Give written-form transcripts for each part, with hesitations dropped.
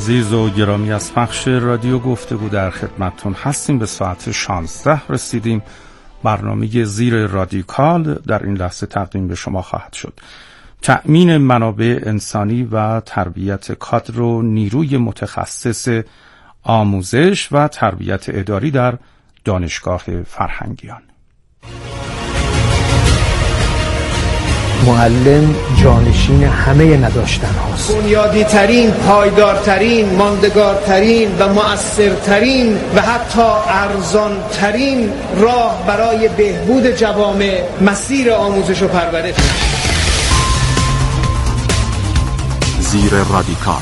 عزیز و گرامی از پخش رادیو گفتگو در خدمتتون هستیم. به ساعت 16 رسیدیم. برنامه زیر رادیکال در این لحظه تقدیم به شما خواهد شد. تأمین منابع انسانی و تربیت کادر و نیروی متخصص آموزش و تربیت اداری در دانشگاه فرهنگیان. معلم جانشین همه نداشتن هاست. بنیادی ترین، پایدارترین، ماندگارترین و مؤثرترین و حتی ارزان ترین راه برای بهبود جوامع مسیر آموزش و پرورش. زیر رادیکال.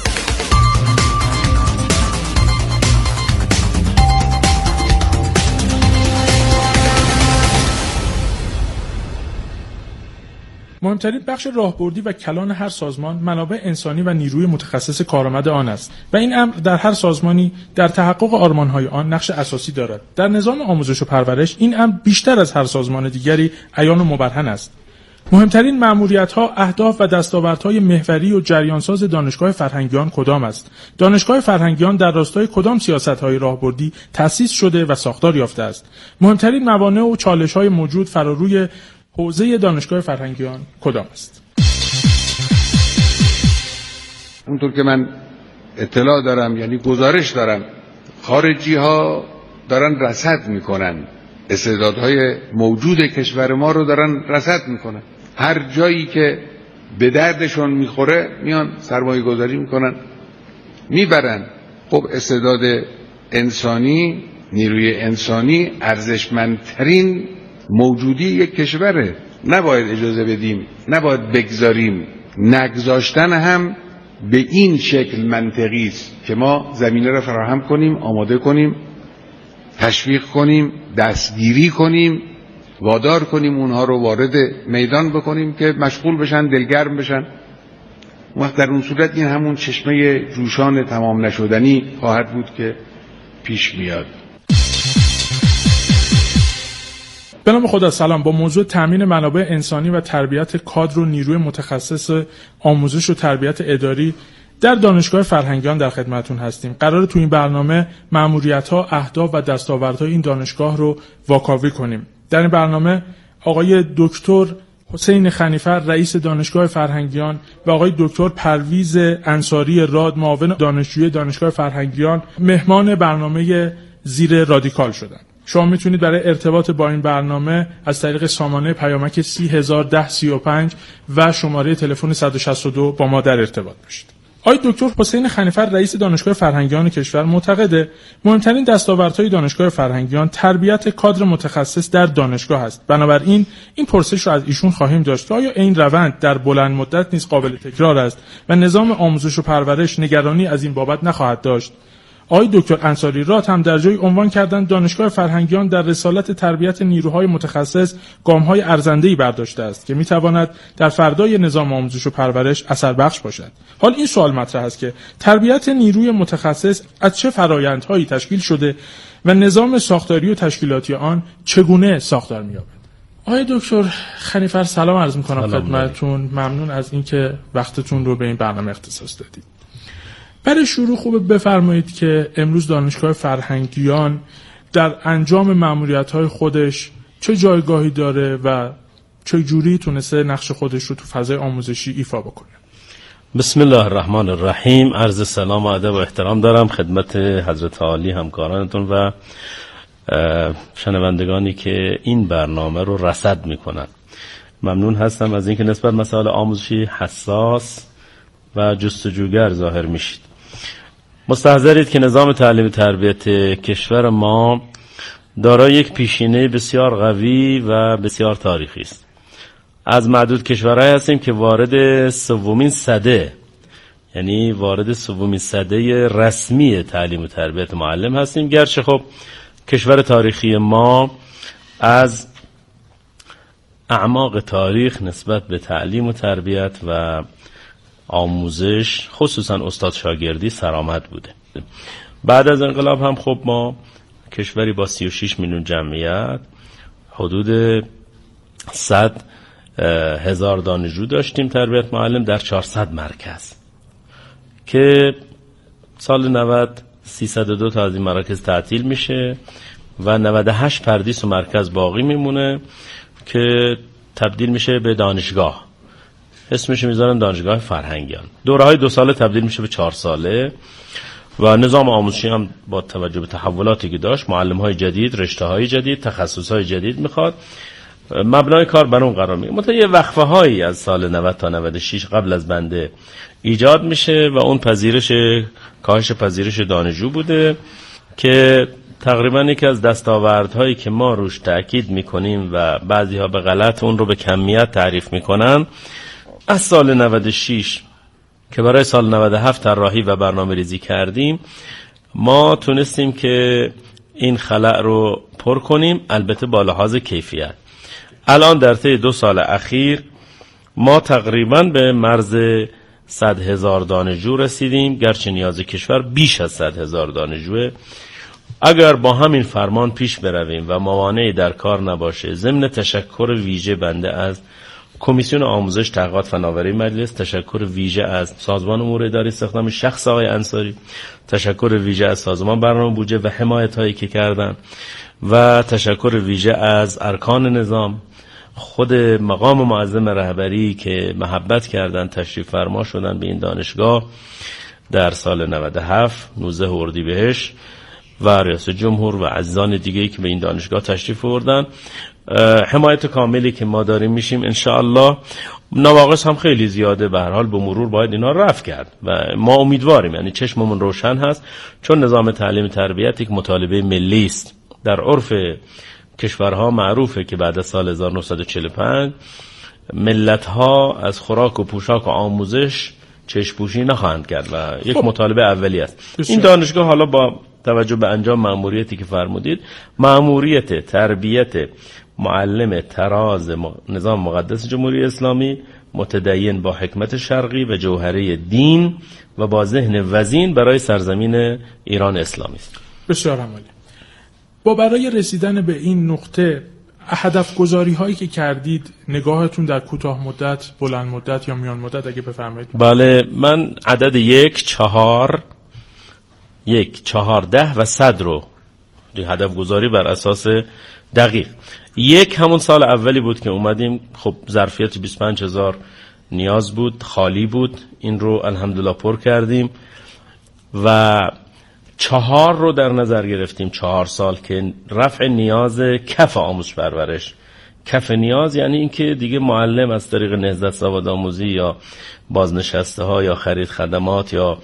مهمترین بخش راهبردی و کلان هر سازمان منابع انسانی و نیروی متخصص کارآمد آن است و این امر در هر سازمانی در تحقق آرمان‌های آن نقش اساسی دارد. در نظام آموزش و پرورش این امر بیشتر از هر سازمان دیگری عیان و مبرهن است. مهمترین مأموریت‌ها، اهداف و دستاوردهای محوری و جریانساز دانشگاه فرهنگیان کدام است؟ دانشگاه فرهنگیان در راستای کدام سیاست‌های راهبردی تأسیس شده و ساختار یافته است؟ مهمترین موانع و چالش‌های موجود فراروی حوزه دانشگاه فرهنگیان کدام است؟ اونطور که من اطلاع دارم، یعنی گزارش دارم، خارجی ها دارن رصد میکنن، استعدادهای موجود کشور ما رو دارن رصد میکنن. هر جایی که به دردشون میخوره میان سرمایه گذاری میکنن، میبرن. خب استعداد انسانی، نیروی انسانی ارزشمندترین موجودی یک کشوره. نباید اجازه بدیم، نباید بگذاریم. نگذاشتن هم به این شکل منطقی است که ما زمینه را فراهم کنیم، آماده کنیم، تشویق کنیم، دستگیری کنیم، وادار کنیم اونها رو وارد میدان بکنیم که مشغول بشن، دلگرم بشن. وقت در اون صورت این همون چشمه جوشان تمام نشدنی خواهد بود که پیش میاد. به نام خدا. سلام. با موضوع تامین منابع انسانی و تربیت کادر و نیروی متخصص آموزش و تربیت اداری در دانشگاه فرهنگیان در خدمتتون هستیم. قراره تو این برنامه مأموریت‌ها، اهداف و دستاوردهای این دانشگاه رو واکاوی کنیم. در این برنامه آقای دکتر حسین خنیفر رئیس دانشگاه فرهنگیان و آقای دکتر پرویز انصاری راد معاون دانشجوی دانشگاه فرهنگیان مهمان برنامه زیر رادیکال شدند. شما میتونید برای ارتباط با این برنامه از طریق سامانه پیامک 301035 و شماره تلفن 162 با ما در ارتباط باشید. آقای دکتر حسین خنیفر رئیس دانشگاه فرهنگیان کشور معتقده مهمترین دستاوردهای دانشگاه فرهنگیان تربیت کادر متخصص در دانشگاه است. بنابراین این پرسش رو از ایشون خواهیم داشت که آیا این روند در بلند مدت نیز قابل تکرار است و نظام آموزش و پرورش نگرانی از این بابت نخواهد داشت؟ آقای دکتر انصاری راد هم در جای عنوان کردن دانشگاه فرهنگیان در رسالت تربیت نیروهای متخصص گام‌های ارزنده‌ای برداشته است که می‌تواند در فردای نظام آموزش و پرورش اثر بخش باشد. حال این سوال مطرح است که تربیت نیروی متخصص از چه فرآیندهایی تشکیل شده و نظام ساختاری و تشکیلاتی آن چگونه ساختار می‌یابد؟ آقای دکتر خنیفر سلام عرض می‌کنم خدمتتون. ممنون از اینکه وقتتون رو به این برنامه اختصاص دادید. برای شروع خوبه بفرمایید که امروز دانشگاه فرهنگیان در انجام مأموریت‌های خودش چه جایگاهی داره و چه جوری تونسته نقش خودش رو تو فضای آموزشی ایفا بکنه. بسم الله الرحمن الرحیم. عرض سلام و ادب و احترام دارم خدمت حضرت عالی همکارانتون و شنوندگانی که این برنامه رو رصد میکنن. ممنون هستم از اینکه نسبت مسائل آموزشی حساس و جستجوگر ظاهر میشید. مستحضرید که نظام تعلیم تربیت کشور ما دارای یک پیشینه بسیار قوی و بسیار تاریخی است. از معدود کشورهای هستیم که وارد سومین سده، یعنی وارد سومین سده رسمی تعلیم و تربیت معلم هستیم. گرچه خب کشور تاریخی ما از اعماق تاریخ نسبت به تعلیم و تربیت و آموزش خصوصا استاد شاگردی سرآمد بوده. بعد از انقلاب هم خب ما کشوری با 36 میلیون جمعیت حدود 100,000 دانشجو داشتیم تربیت معلم در 400 مرکز که سال 90 302 تا از این مراکز تعطیل میشه و 98 پردیس و مرکز باقی میمونه که تبدیل میشه به دانشگاه. اسمش میذارن دانشگاه فرهنگیان. دوره‌های 2 ساله تبدیل میشه به 4 ساله و نظام آموزشی هم با توجه به تحولاتی که داشت، معلم‌های جدید، رشته‌های جدید، تخصص‌های جدید میخواد، مبنای کار بر اون قرار میگیره. مثلا یه وقفه‌هایی از سال 90 تا 96 قبل از بنده ایجاد میشه و اون کاهش پذیرش دانشجو بوده که تقریبا یکی از دستاوردهایی که ما روش تأکید میکنیم و بعضی‌ها به غلط اون رو به کمیت تعریف میکنن، از سال 96 که برای سال 97 طراحی و برنامه ریزی کردیم، ما تونستیم که این خلأ رو پر کنیم، البته با لحاظ کیفیت. الان در طی 2 سال اخیر ما تقریبا به مرز 100,000 دانشجو رسیدیم، گرچه نیاز کشور بیش از 100,000 دانشجوه. اگر با همین فرمان پیش برویم و موانعی در کار نباشه، ضمن تشکر ویژه بنده از کمیسیون آموزش تحقیقات فناوری مجلس، تشکر ویژه از سازمان امور اداری استخدام شخص آقای انصاری، تشکر ویژه از سازمان برنامه بودجه و حمایت هایی که کردن و تشکر ویژه از ارکان نظام، خود مقام معظم رهبری که محبت کردن، تشریف فرما شدن به این دانشگاه در سال 97 19 اردیبهشت و ریاست جمهور و عزیزان دیگه‌ای که به این دانشگاه تشریف آوردن. حمایت کاملی که ما داریم میشیم انشاءالله. نواقص هم خیلی زیاده، به هر حال به مرور باید اینا رفع کرد و ما امیدواریم، یعنی چشممون روشن هست، چون نظام تعلیم تربیت یک مطالبه ملی است. در عرف کشورها معروفه که بعد از سال 1945 ملت‌ها از خوراک و پوشاک و آموزش چشم‌پوشی نخواهند کرد و یک مطالبه اولی است. این دانشگاه حالا با توجه به انجام مأموریتی که فرمودید، مأموریت تربیت معلم تراز نظام مقدس جمهوری اسلامی، متدین با حکمت شرقی و جوهره دین و با ذهن وزین برای سرزمین ایران اسلامی است. بسیار عالی. با برای رسیدن به این نقطه هدف گذاری هایی که کردید، نگاهتون در کوتاه مدت، بلند مدت یا میان مدت اگه بفرمایید؟ بله، من عدد 1، 4، 1، 14 و 100 رو هدف گذاری بر اساس دقیق. 1 همون سال اولی بود که اومدیم، خب ظرفیت 25,000 نیاز بود، خالی بود، این رو الحمدلله پر کردیم و 4 رو در نظر گرفتیم، 4 سال که رفع نیاز کف آموزش پرورش. کف نیاز یعنی این که دیگه معلم از طریق نهضت سواد آموزی یا بازنشسته ها یا خرید خدمات یا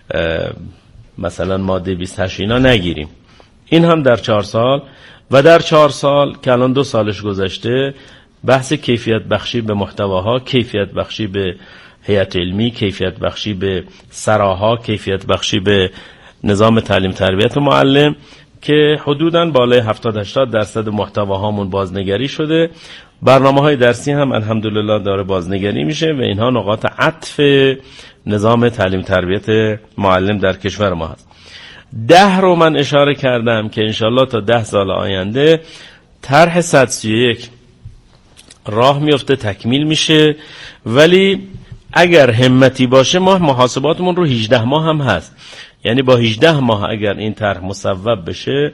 مثلا ماده 28 اینا نگیریم. این هم در 4 سال و در 4 سال که الان 2 سالش گذشته، بحث کیفیت بخشی به محتواها، کیفیت بخشی به هیئت علمی، کیفیت بخشی به سراها، کیفیت بخشی به نظام تعلیم تربیت معلم که حدوداً بالای 70-80% محتواهامون بازنگری شده. برنامه‌های درسی هم الحمدلله داره بازنگری میشه و اینها نقاط عطف نظام تعلیم تربیت معلم در کشور ما هست. 10 رو من اشاره کردم که انشالله تا 10 سال آینده طرح 131 راه میفته، تکمیل میشه، ولی اگر همتی باشه ما محاسباتمون رو 18 ماه هم هست، یعنی با 18 ماه اگر این طرح مصوب بشه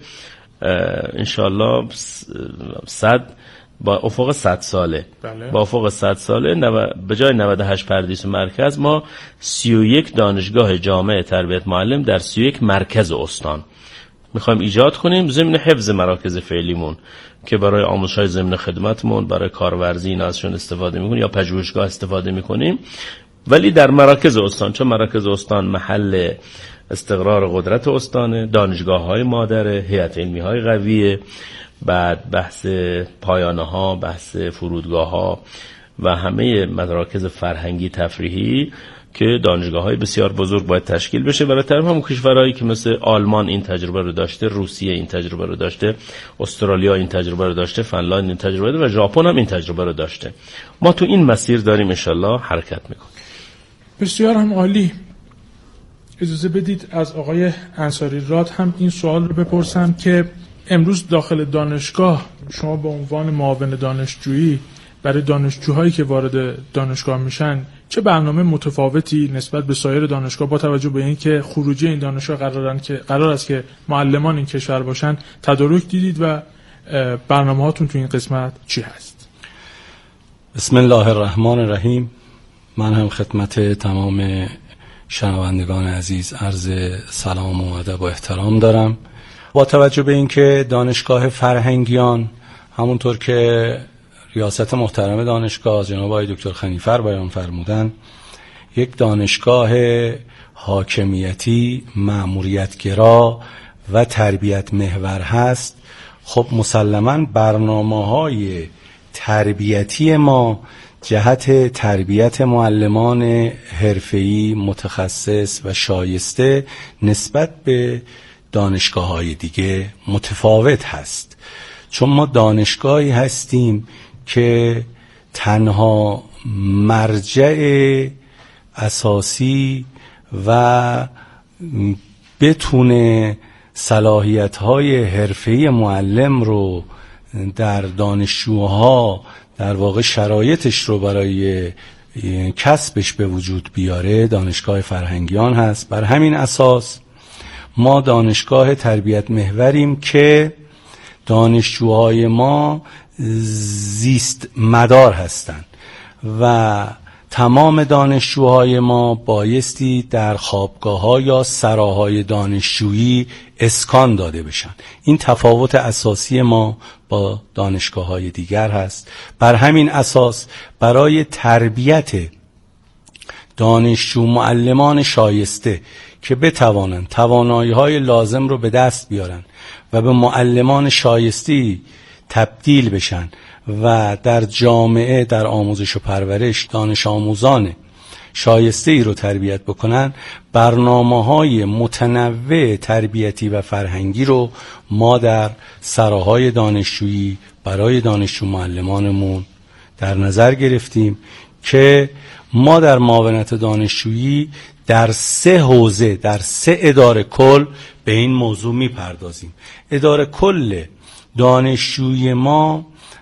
انشالله 100 با افق 100 ساله. بله. با افق 100 ساله به جای 98 پردیس و مرکز ما 31 دانشگاه جامعه تربیت معلم در 31 مرکز استان میخوایم ایجاد کنیم، ضمن حفظ مراکز فعلیمون که برای آموزش‌های ضمن خدمتمون، برای کارورزی اینا ازشون استفاده میکنیم یا پژوهشگاه استفاده میکنیم، ولی در مراکز استان، چون مراکز استان محل استقرار قدرت استانه، دانشگاه‌های مادره، هیئت علمی‌های قویه، بعد بحث پایانه ها، بحث فرودگاه ها و همه مراکز فرهنگی تفریحی که دانشگاه‌های بسیار بزرگ باید تشکیل بشه. برای طرف هم کشورهایی که مثل آلمان این تجربه رو داشته، روسیه این تجربه رو داشته، استرالیا این تجربه رو داشته، فنلاند این تجربه رو و ژاپن هم این تجربه رو داشته. ما تو این مسیر داریم انشالله حرکت میکنیم. بسیار هم عالی. اجازه بدید از آقای انصاری راد هم این سوال رو بپرسم که امروز داخل دانشگاه شما به عنوان معاون دانشجویی برای دانشجوهایی که وارد دانشگاه میشن چه برنامه متفاوتی نسبت به سایر دانشگاه با توجه به اینکه خروجی این دانشگاه قرار است که معلمان این کشور باشن تدارک دیدید و برنامه‌هاتون تو این قسمت چی هست؟ بسم الله الرحمن الرحیم. من هم خدمت تمام شنوندگان عزیز عرض سلام و ادب و احترام دارم. با توجه به اینکه دانشگاه فرهنگیان همونطور که ریاست محترم دانشگاه جناب آقای دکتر خنیفر بیان فرمودن یک دانشگاه حاکمیتی، مأموریت‌گرا و تربیت محور هست، خب مسلماً برنامه‌های تربیتی ما جهت تربیت معلمان حرفه‌ای متخصص و شایسته نسبت به دانشگاه‌های دیگه متفاوت هست، چون ما دانشگاهی هستیم که تنها مرجع اساسی و بتونه صلاحیت‌های حرفه‌ای معلم رو در دانشجوها در واقع شرایطش رو برای کسبش به وجود بیاره دانشگاه فرهنگیان هست. بر همین اساس ما دانشگاه تربیت محوریم که دانشجوهای ما زیست مدار هستند و تمام دانشجوهای ما بایستی در خوابگاه‌ها یا سراهای دانشجویی اسکان داده بشن. این تفاوت اساسی ما با دانشگاه‌های دیگر هست. بر همین اساس برای تربیت دانشجو معلمان شایسته که بتوانند توانایی‌های لازم رو به دست بیارن و به معلمان شایسته تبدیل بشن و در جامعه در آموزش و پرورش دانش آموزان شایسته ای رو تربیت بکنن، برنامه‌های متنوع تربیتی و فرهنگی رو ما در سراهای دانشجویی برای دانشجو معلمانمون در نظر گرفتیم که ما در معاونت دانشجویی در 3 حوزه در 3 اداره کل به این موضوع میپردازیم. اداره کل دانشجویی ما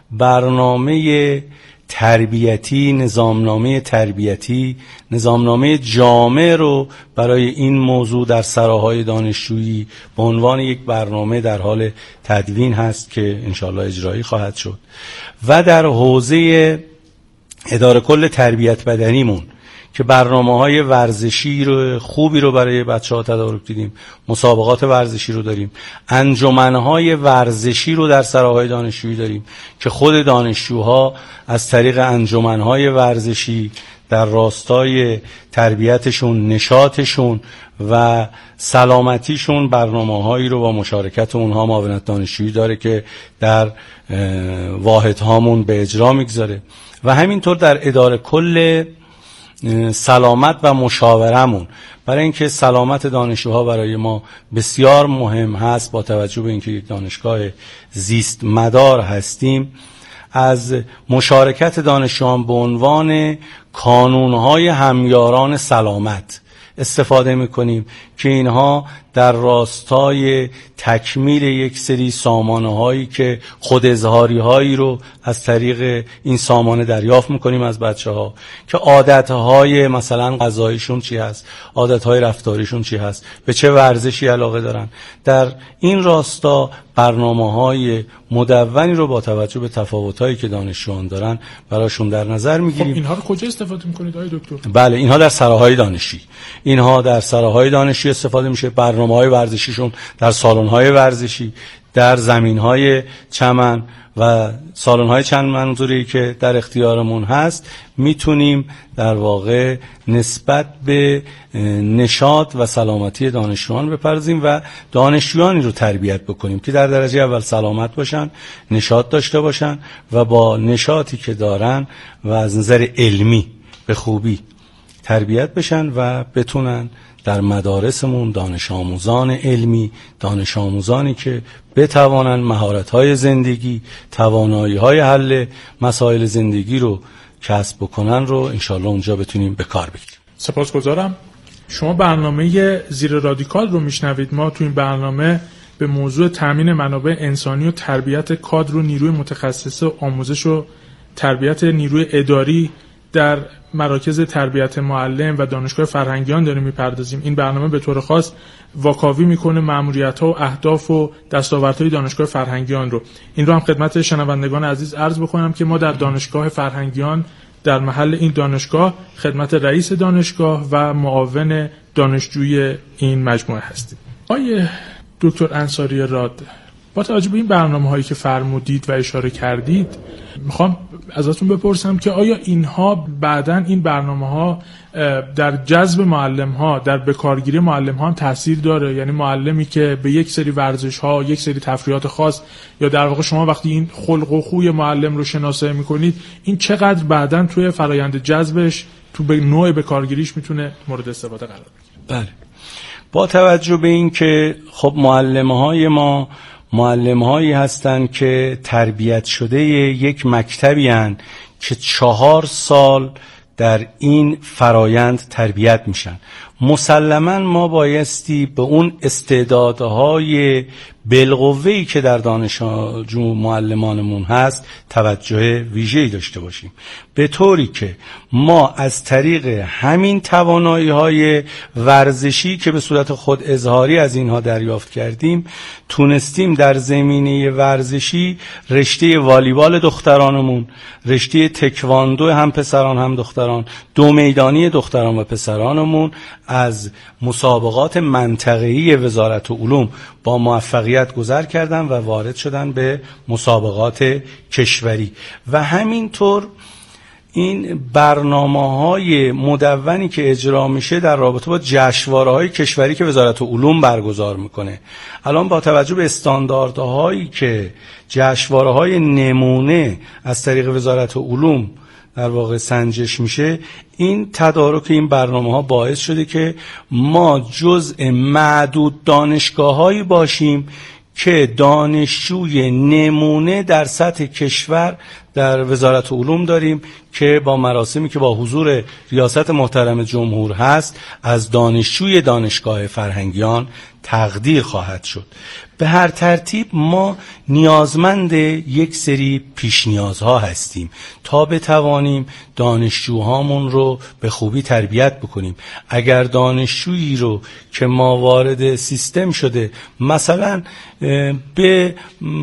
برنامه تربیتی، نظامنامه تربیتی، نظامنامه جامع رو برای این موضوع در سراهای دانشجویی به عنوان یک برنامه در حال تدوین هست که انشاءالله اجرایی خواهد شد. و در حوزه اداره کل تربیت بدنیمون که برنامه‌های ورزشی رو خوبی رو برای بچه‌ها تدارک دیدیم، مسابقات ورزشی رو داریم، انجمن‌های ورزشی رو در سراهای دانشجویی داریم که خود دانشجوها از طریق انجمن‌های ورزشی در راستای تربیتشون، نشاطشون و سلامتیشون برنامه‌هایی رو با مشارکت اونها معاونت دانشجویی داره که در واحدهامون به اجرا میگذاره. و همینطور در اداره کل سلامت و مشاورمون، برای اینکه سلامت دانشجوها برای ما بسیار مهم هست با توجه به اینکه یک دانشگاه زیست مدار هستیم، از مشارکت دانشجویان به عنوان کانونهای همیاران سلامت استفاده میکنیم که اینها در راستای تکمیل یک سری سامانه هایی که خود اظهاری هایی رو از طریق این سامانه دریافت میکنیم از بچه ها که عادت های مثلا غذایشون چی هست، عادت های رفتاریشون چی هست، به چه ورزشی علاقه دارن. در این راستا برنامه های مدونی رو با توجه به تفاوت هایی که دانشجویان دارن براشون در نظر میگیریم. خب اینها رو کجا استفاده میکنید آقای دکتر؟ بله، اینها در سراهای دانشی، اینها در سراهای دانشی استفاده میشه. برنامه‌های ورزشیشون در سالن‌های ورزشی، در زمین‌های چمن و سالن‌های چند منظوری که در اختیارمون هست میتونیم در واقع نسبت به نشاط و سلامتی دانشجویان بپردازیم و دانشجویانی رو تربیت بکنیم که در درجه اول سلامت باشن، نشاط داشته باشن و با نشاطی که دارن و از نظر علمی به خوبی تربیت بشن و بتونن در مدارسمون دانش آموزان علمی، دانش آموزانی که بتوانن مهارت‌های زندگی، توانایی‌های حل مسائل زندگی رو کسب بکنن رو انشالله اونجا بتونیم به کار بگیریم. سپاسگزارم. شما برنامه زیر رادیکال رو میشنوید. ما تو این برنامه به موضوع تامین منابع انسانی و تربیت کادر و نیروی متخصص آموزش و تربیت نیروی اداری در مراکز تربیت معلم و دانشگاه فرهنگیان داریم میپردازیم. این برنامه به طور خاص واکاوی میکنه مأموریت‌ها و اهداف و دستاوردهای دانشگاه فرهنگیان رو. این رو هم خدمت شنوندگان عزیز عرض بکنم که ما در دانشگاه فرهنگیان در محل این دانشگاه خدمت رئیس دانشگاه و معاون دانشجوی این مجموعه هستیم. آقای دکتر انصاری راد، با توجه به این برنامه‌هایی که فرمودید و اشاره کردید، میخوام ازتون بپرسم که آیا اینها بعداً این برنامه‌ها در جذب معلم‌ها، در بکارگیری معلم‌ها هم تاثیر داره؟ یعنی معلمی که به یک سری ورزش‌ها، یک سری تفریحات خاص، یا در واقع شما وقتی این خلق و خوی معلم رو شناسایی می‌کنید، این چقدر بعداً توی فرآیند جذبش، تو به نوع بکارگیریش میتونه مورد استفاده قرار بگیره؟ بله. با توجه به این که خب معلم‌های ما معلم‌هایی هستند که تربیت شده یک مکتبی هستند که 4 سال در این فرایند تربیت میشن. مسلماً ما بایستی به اون استعدادهای بالقوه‌ای که در دانشجو معلمانمون هست توجه ویژه‌ای داشته باشیم، به طوری که ما از طریق همین توانایی‌های ورزشی که به صورت خود اظهاری از اینها دریافت کردیم تونستیم در زمینه ورزشی رشته والیبال دخترانمون، رشته تکواندو هم پسران هم دختران، 2 میدانی دختران و پسرانمون از مسابقات منطقه‌ای وزارت علوم با موفقیت گذر کردن و وارد شدن به مسابقات کشوری. و همینطور این برنامه‌های مدونی که اجرا میشه در رابطه با جشنواره‌های کشوری که وزارت علوم برگزار میکنه، الان با توجه به استانداردهایی که جشنواره‌های نمونه از طریق وزارت علوم در واقع سنجش میشه، این تدارک این برنامه‌ها باعث شده که ما جزء معدود دانشگاه‌هایی باشیم که دانشجوی نمونه در سطح کشور در وزارت علوم داریم که با مراسمی که با حضور ریاست محترم جمهور هست از دانشجوی دانشگاه فرهنگیان تقدیر خواهد شد. به هر ترتیب ما نیازمند یک سری پیش نیازها هستیم تا بتوانیم دانشجوهامون رو به خوبی تربیت بکنیم. اگر دانشجویی رو که ما وارد سیستم شده مثلا به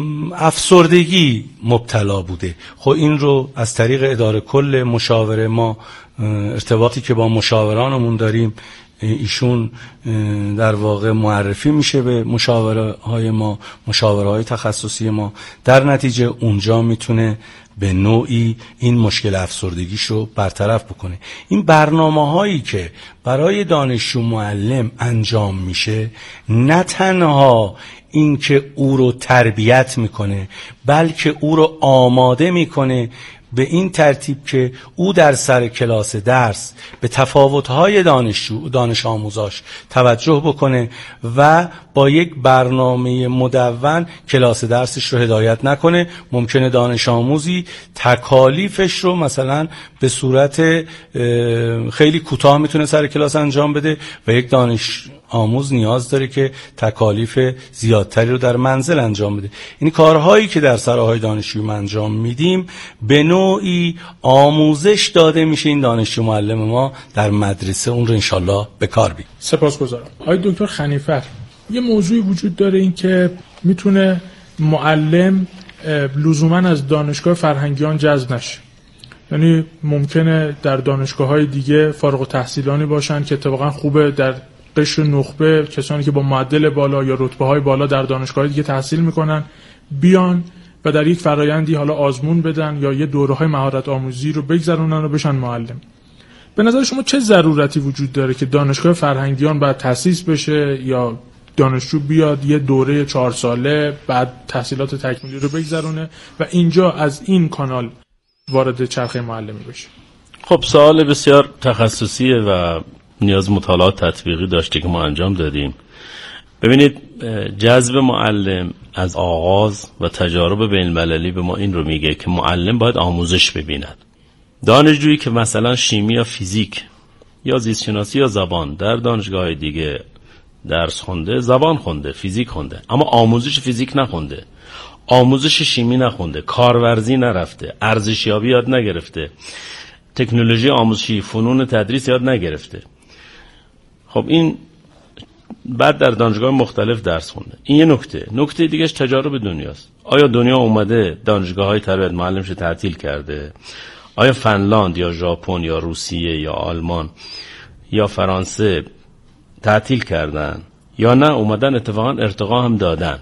افسردگی مبتلا بوده، خب این رو از طریق اداره کل مشاوره ما ارتباطی که با مشاورانمون داریم، ایشون در واقع معرفی میشه به مشاوره های تخصصی ما، در نتیجه اونجا میتونه به نوعی این مشکل افسردگیش رو برطرف بکنه. این برنامه‌هایی که برای دانشجو معلم انجام میشه نه تنها این که او رو تربیت میکنه بلکه او رو آماده میکنه به این ترتیب که او در سر کلاس درس به تفاوت‌های دانش آموزاش توجه بکنه و با یک برنامه مدون کلاس درسش رو هدایت نکنه. ممکنه دانش آموزی تکالیفش رو مثلا به صورت خیلی کوتاه میتونه سر کلاس انجام بده و یک دانش آموز نیاز داره که تکالیف زیادتری رو در منزل انجام بده. این کارهایی که در سراهای دانشجویی انجام میدیم به نوعی آموزش داده میشه این دانشجو معلم ما در مدرسه اون رو انشالله به کار بگیره. سپاسگزارم. آقای دکتر خنیفر، یه موضوعی وجود داره این که میتونه معلم لزوما از دانشگاه فرهنگیان جذب نشه. یعنی ممکنه در دانشگاه‌های دیگه فارغ التحصیلانی باشن که اتفاقا خوبه، در قشر نخبه کسانی که با معدل بالا یا رتبه‌های بالا در دانشگاه‌های دیگه تحصیل میکنن بیان و در یک فرایندی حالا آزمون بدن یا یه دوره‌های مهارت آموزی رو بگذرونن و بشن معلم. به نظر شما چه ضرورتی وجود داره که دانشگاه فرهنگیان باید تأسیس بشه یا دانشجو بیاد یه دوره 4 ساله بعد تحصیلات تکمیلی رو بگذرونه و اینجا از این کانال وارد چرخه معلمی بشه؟ خب سوال بسیار تخصصیه و نیاز مطالعات تطبیقی داشته که ما انجام دادیم. ببینید جذب معلم از آغاز و تجارب بین المللی به ما این رو میگه که معلم باید آموزش ببیند. دانشجویی که مثلا شیمی یا فیزیک یا زیست شناسی یا زبان در دانشگاه دیگه درس خونده، زبان خونده، فیزیک خونده، اما آموزش فیزیک نخونده، آموزش شیمی نخونده، کارورزی نرفته، ارزشیابی یاد نگرفته، تکنولوژی آموزشی، فنون تدریس یاد نگرفته. خب این بعد در دانشگاه مختلف درس خونده. این یه نکته دیگهش تجارب دنیاست. آیا دنیا اومده دانشگاه‌های تربیت معلمش تعطیل کرده؟ آیا فنلاند یا ژاپن یا روسیه یا آلمان یا فرانسه تعطیل کردن یا نه اومدن اتفاقا ارتقا هم دادن؟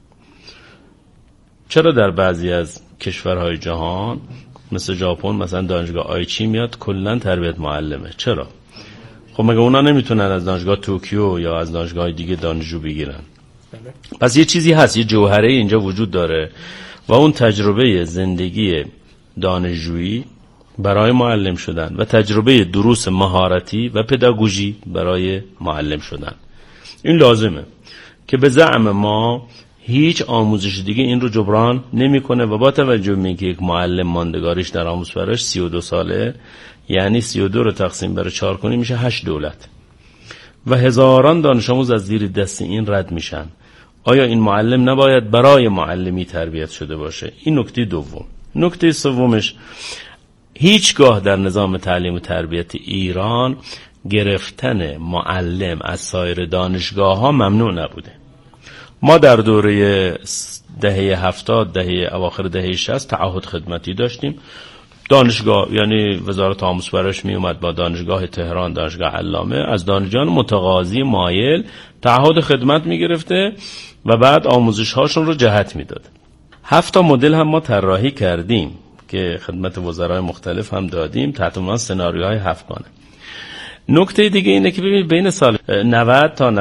چرا در بعضی از کشورهای جهان مثل ژاپن مثلا دانشگاه آیچی میاد کلا تربیت معلمه؟ چرا؟ خب مگه اونا نمیتونن از دانشگاه توکیو یا از دانشگاه دیگه دانشجو بگیرن؟ پس یه چیزی هست، یه جوهره اینجا وجود داره و اون تجربه زندگی دانشجویی برای معلم شدن و تجربه دروس مهارتی و پداگوژی برای معلم شدن. این لازمه که به زعم ما هیچ آموزش دیگه این رو جبران نمیکنه و با توجه به اینکه یک معلم ماندگاریش در آموزش پرورش 32 ساله، یعنی 32 رو تقسیم بر 4 کنیم میشه 8 دولت و هزاران دانش آموز از زیر دست این رد میشن. آیا این معلم نباید برای معلمی تربیت شده باشه؟ این نکته دوم. نکته سومش، هیچگاه در نظام تعلیم و تربیت ایران گرفتن معلم از سایر دانشگاه ها ممنوع نبوده. ما در دوره دهه 70، اواخر دهه 60 تعهد خدمتی داشتیم. دانشگاه یعنی وزارت آموزش و پرورش می اومد با دانشگاه تهران، دانشگاه علامه، از دانشجویان متقاضی مایل تعهد خدمت می گرفته و بعد آموزش هاشون رو جهت می داد. 7 مدل هم ما طراحی کردیم که خدمت وزرای مختلف هم دادیم تحت عنوان سناریوهای 7 گانه. نکته دیگه اینه که ببینید بین سال 90 تا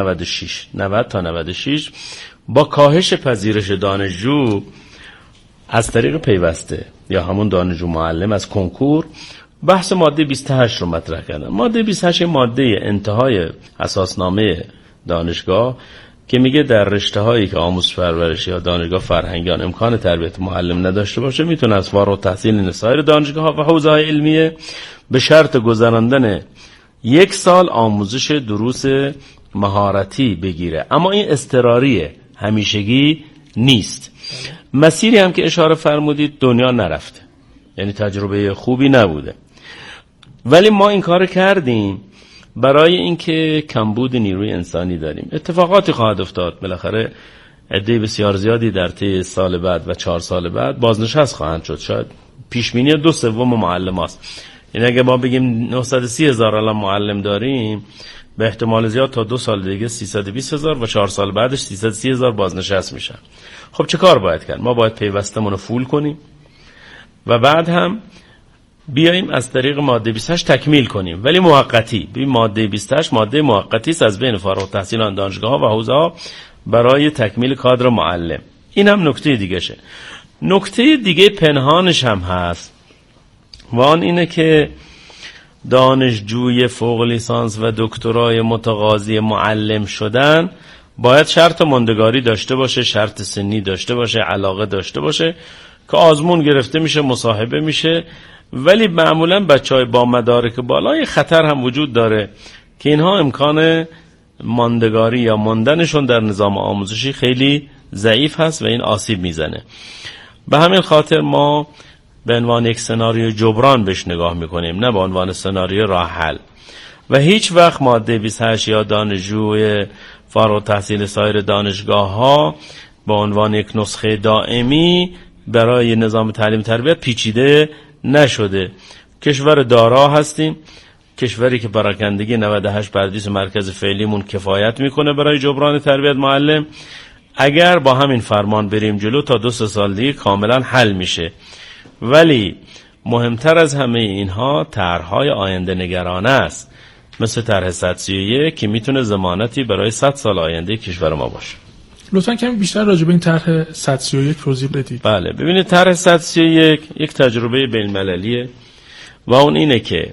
96 با کاهش پذیرش دانشجو از طریق پیوسته یا همون دانشجو معلم از کنکور بحث ماده 28 رو مطرح کردن. ماده 28 ماده انتهای اساسنامه دانشگاه که میگه در رشته هایی که آموزش پرورش یا دانشگاه فرهنگیان امکان تربیت معلم نداشته باشه میتونه از فارغ التحصیل سایر دانشگاه ها و حوزه های علمیه به شرط گذراندن 1 سال آموزش دروس مهارتی بگیره. اما این اضطراریه، همیشگی نیست. مسیری هم که اشاره فرمودید دنیا نرفته، یعنی تجربه خوبی نبوده، ولی ما این کار کردیم برای اینکه کمبود نیروی انسانی داریم. اتفاقاتی خواهد افتاد، بالاخره عده بسیار زیادی در طی سال بعد و 4 سال بعد بازنشست خواهند شد. شاید پیش بینی 2/3 معلم هاست. این اگه ما بگیم 930,000 الان معلم داریم، به احتمال زیاد تا 2 سال دیگه 320,000 و 4 سال بعدش 330,000 بازنشست میشن. خب چه کار باید کرد؟ ما باید پیوستمون رو فول کنیم و بعد هم بیاییم از طریق ماده 28 تکمیل کنیم، ولی موقتی. ببین ماده 28 ماده موقتی است از بین فارغ التحصیلان دانشگاه ها و حوزه ها برای تکمیل کادر معلم. این هم نکته دیگه شه. نکته دیگه پنهانش هم هست و آن اینه که دانشجوی فوق لیسانس و دکترای متقاضی معلم شدن باید شرط ماندگاری داشته باشه، شرط سنی داشته باشه، علاقه داشته باشه که آزمون گرفته میشه، مصاحبه میشه. ولی معمولا بچهای با مدارک بالای خطر هم وجود داره که اینها امکان ماندگاری یا ماندنشون در نظام آموزشی خیلی ضعیف هست و این آسیب میزنه. به همین خاطر ما به عنوان یک سناریو جبران بهش نگاه میکنیم، نه به عنوان سناریو راه حل. و هیچ وقت ماده 28 یا دانشجوی فارغ التحصیل سایر دانشگاه ها به عنوان یک نسخه دائمی برای نظام تعلیم تربیت پیچیده نشده. کشور دارا هستیم، کشوری که پراکندگی 98% مرکز فعلیمون کفایت میکنه برای جبران تربیت معلم. اگر با همین فرمان بریم جلو تا 2-3 سال دیگه کاملا حل میشه. ولی مهمتر از همه اینها طرح‌های آینده نگرانه است، مثل طرح 131 که میتونه ضمانتی برای 100 سال آینده کشور ما باشه. لطفاً کمی بیشتر راجع به این طرح 131 توضیح بدید. بله، ببینید طرح 131 یک تجربه بین‌المللیه و اون اینه که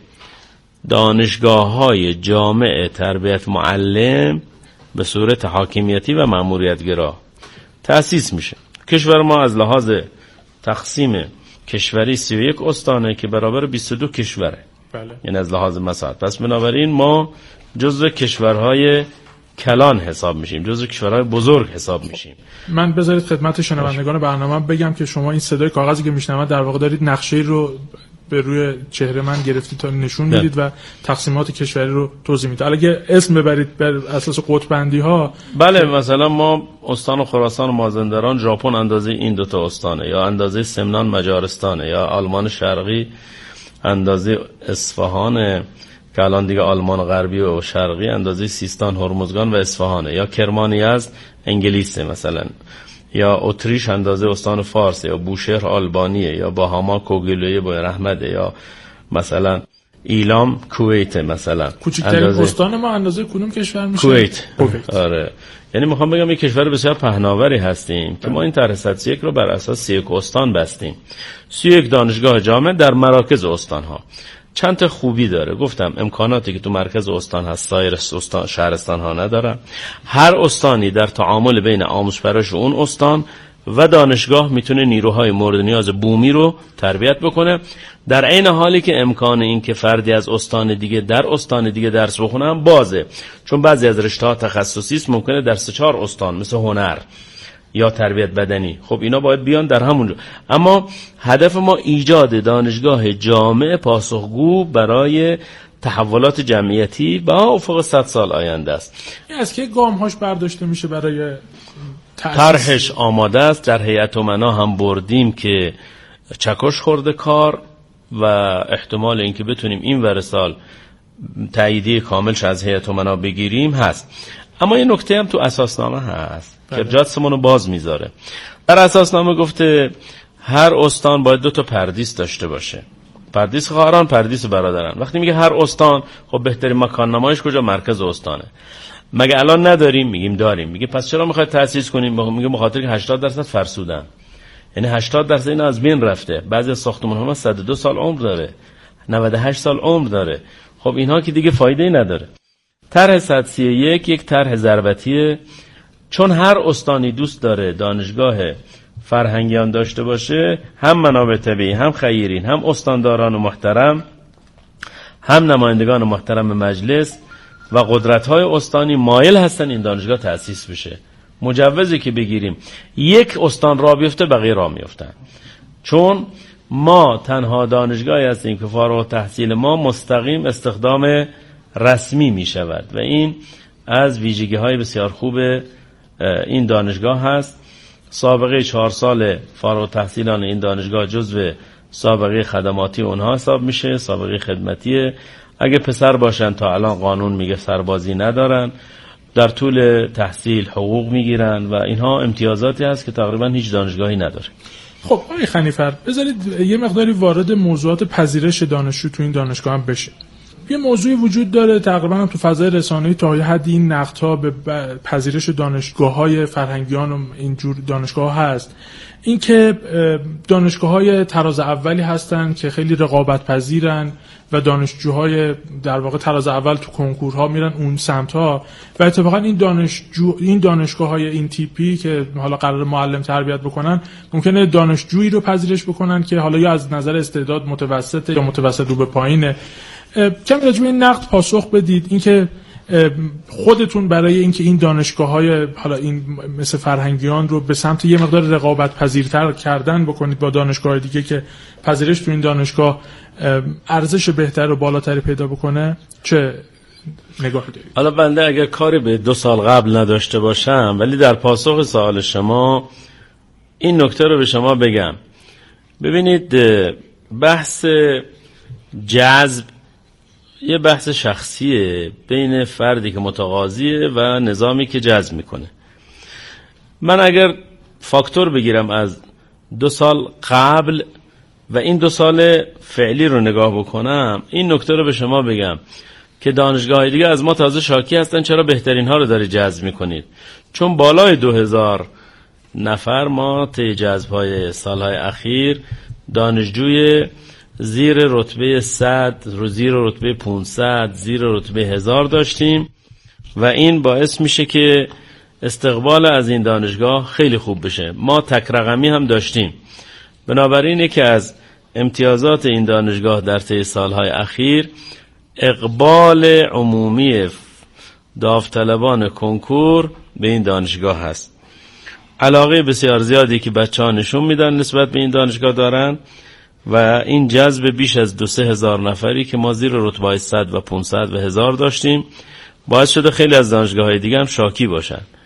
دانشگاه‌های جامع تربیت معلم به صورت حاکمیتی و مأموریت‌گرا تأسیس میشه. کشور ما از لحاظ تقسیم کشوری 31 استانه که برابر 22 کشوره. بله. یعنی از لحاظ مساحت. پس بنابراین ما جزو کشورهای کلان حساب میشیم، جزو کشورهای بزرگ حساب میشیم. من بذارید خدمت شنوندگان برنامه بگم که شما این صدای کاغذی که میشنوید در واقع دارید نقشه رو به روی چهره من گرفتید تا نشون میدید و تقسیمات کشوری رو توضیح میدید. اگه اسم ببرید بر اساس قطب بندی ها، بله مثلا ما استان خراسان و مازندران ژاپن اندازه این دوتا استانه، یا اندازه سمنان مجارستانه، یا آلمان شرقی اندازه اصفهان که الان دیگه آلمان غربی و شرقی اندازه سیستان هرمزگان و اصفهانه، یا کرمان یزد انگلیسه مثلا، یا اتریش اندازه استان فارس، یا بوشهر آلبانیه، یا باهاما کوگیلوی با رحمده، یا مثلا ایلام کویت مثلا. کوچکترین استان ما اندازه کدوم کشور میشه؟ کویت. آره یعنی میخوام بگم یک کشور بسیار پهناوری هستیم که ما این طرح 101 رو بر اساس 31 استان بستیم. 31 دانشگاه جامع در مراکز استان ها. چند تا خوبی داره، گفتم امکاناتی که تو مرکز استان هست سایر شهرستان ها ندارن. هر استانی در تعامل بین آموزش پرورش اون استان و دانشگاه میتونه نیروهای مورد نیاز بومی رو تربیت بکنه، در عین حالی که امکان این که فردی از استان دیگه در استان دیگه درس بخونه هم بازه، چون بعضی از رشته‌ها تخصصی است، ممکنه در 3-4 استان مثل هنر یا تربیت بدنی، خب اینا باید بیان در همونجا. اما هدف ما ایجاد دانشگاه جامع پاسخگو برای تحولات جمعیتی با افق 100 سال آینده است. از که گام‌هاش برداشته میشه برای طرحش آماده است، در هیئت امنا هم بردیم که چکش خورده کار و احتمال اینکه بتونیم این ور سال تاییدیه کاملش از هیئت امنا بگیریم هست. اما یه نکته هم تو اساسنامه هست که جاتسمون رو باز میذاره. در اساسنامه گفته هر استان باید 2 تا پردیس داشته باشه، پردیس خواهران، پردیس برادران. وقتی میگه هر استان، خب بهترین مکان نمایش کجا؟ مرکز استانه. مگه الان نداریم؟ میگیم داریم. میگه پس چرا میخواید تأسیس کنیم؟ میگه بخاطر که 80% فرسودن، یعنی 80% اینا از بین رفته. بعضی از ساختمان‌ها 102 سال عمر داره، 98 سال عمر داره. خب اینها که دیگه فایده‌ای نداره. طرح 131 یک طرح ضربتیه، چون هر استانی دوست داره دانشگاه فرهنگیان داشته باشه، هم منابع طبیعی، هم خیرین، هم استانداران و محترم، هم نمایندگان محترم مجلس و قدرت‌های استانی مایل هستن این دانشگاه تأسیس بشه. مجوزی که بگیریم یک استان را بیفته بقیه را میفتن، چون ما تنها دانشگاهی هستیم که فارغ التحصیل ما مستقیم استخدام رسمی می شود و این از ویژگی های بسیار خوب این دانشگاه هست. سابقه 4 سال فارغ التحصیلان این دانشگاه جزو سابقه خدماتی اونها حساب میشه، سابقه خدمتیه. اگه پسر باشن تا الان قانون میگه سربازی ندارن، در طول تحصیل حقوق میگیرن و اینها امتیازاتی هست که تقریبا هیچ دانشگاهی نداره. خب آقای خنیفر، بذارید یه مقداری وارد موضوعات پذیرش دانشجو تو این دانشگاه هم بشه. یه موضوعی وجود داره تقریبا تو فضای رسانه‌ای تا یه حدی این نقدها به پذیرش دانشگاه‌های فرهنگیان و اینجور دانشگاه هست، این که دانشگاه‌های تراز اولی هستن که خیلی رقابت پذیرن و دانشجوهای در واقع تراز اول تو کنکورها میرن اون سمت‌ها و اتفاقا این دانشگاه‌های این تیپی که حالا قرار معلم تربیت بکنن ممکنه دانشجویی رو پذیرش بکنن که حالا یا از نظر استعداد متوسطه یا متوسط رو به پایینه. کم راجع به این نقد پاسخ بدید، اینکه خودتون برای اینکه این دانشگاه‌های حالا این مثل فرهنگیان رو به سمت یه مقدار رقابت پذیرتر کردن بکنید با دانشگاه دیگه که پذیرش تو این دانشگاه ارزش بهتر و بالاتری پیدا بکنه، چه نگاهی دارید؟ حالا بنده اگر کاری به 2 سال قبل نداشته باشم، ولی در پاسخ سوال شما این نکته رو به شما بگم. ببینید بحث جذب یه بحث شخصیه بین فردی که متقاضیه و نظامی که جذب میکنه. من اگر فاکتور بگیرم از 2 سال قبل و این 2 سال فعلی رو نگاه بکنم، این نکته رو به شما بگم که دانشگاه‌های دیگه از ما تازه شاکی هستن چرا بهترین ها رو داری جذب میکنید، چون بالای 2000 نفر ما طی جذب‌های سالهای اخیر دانشجوی زیر رتبه 100 رو زیر رتبه 500 زیر رتبه 1000 داشتیم و این باعث میشه که استقبال از این دانشگاه خیلی خوب بشه. ما تک رقمی هم داشتیم. بنابراین که از امتیازات این دانشگاه در طی سالهای اخیر اقبال عمومی داوطلبان کنکور به این دانشگاه هست. علاقه بسیار زیادی که بچه‌ها نشون میدن نسبت به این دانشگاه دارن و این جذب بیش از 2-3 هزار نفری که ما زیر رتبه‌های 100 و 500 و 1000 داشتیم باعث شده خیلی از دانشگاه‌های دیگه هم شاکی باشن.